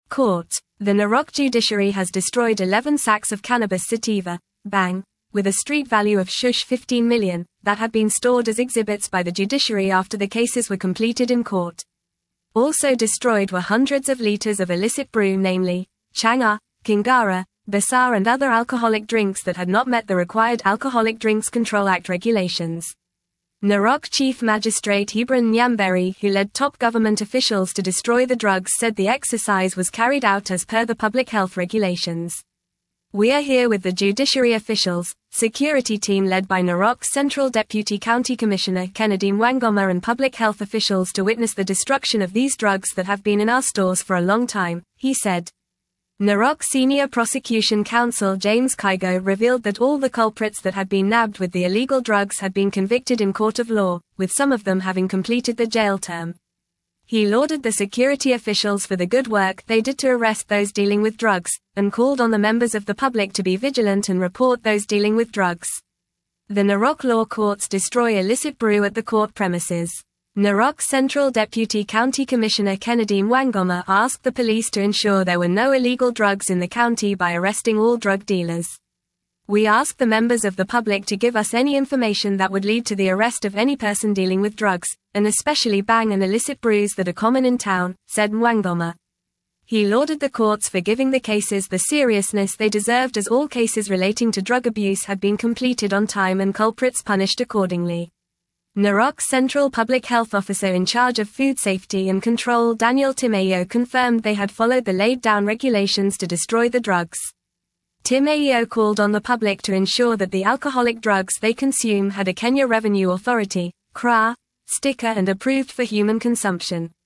Court. The Narok judiciary has destroyed 11 sacks of cannabis sativa, bang, with a street value of $15 million, that had been stored as exhibits by the judiciary after the cases were completed in court. Also destroyed were hundreds of liters of illicit brew, namely, Chang'e, Kingara, Basar and other alcoholic drinks that had not met the required Alcoholic Drinks Control Act regulations. Narok Chief Magistrate Hebron Nyamberi, who led top government officials to destroy the drugs, said the exercise was carried out as per the public health regulations. We are here with the judiciary officials, security team led by Narok's Central Deputy County Commissioner Kennedy Mwangoma and public health officials to witness the destruction of these drugs that have been in our stores for a long time, he said. Narok Senior Prosecution Counsel James Kaigo revealed that all the culprits that had been nabbed with the illegal drugs had been convicted in court of law, with some of them having completed the jail term. He lauded the security officials for the good work they did to arrest those dealing with drugs, and called on the members of the public to be vigilant and report those dealing with drugs. The Narok law courts destroy illicit brew at the court premises. Narok Central Deputy County Commissioner Kennedy Mwangoma asked the police to ensure there were no illegal drugs in the county by arresting all drug dealers. We ask the members of the public to give us any information that would lead to the arrest of any person dealing with drugs, and especially bang and illicit brews that are common in town, said Mwangoma. He lauded the courts for giving the cases the seriousness they deserved, as all cases relating to drug abuse had been completed on time and culprits punished accordingly. Narok Central Public Health Officer in charge of food safety and control Daniel Timeyo confirmed they had followed the laid-down regulations to destroy the drugs. Timeyo called on the public to ensure that the alcoholic drugs they consume had a Kenya Revenue Authority (KRA) sticker and approved for human consumption.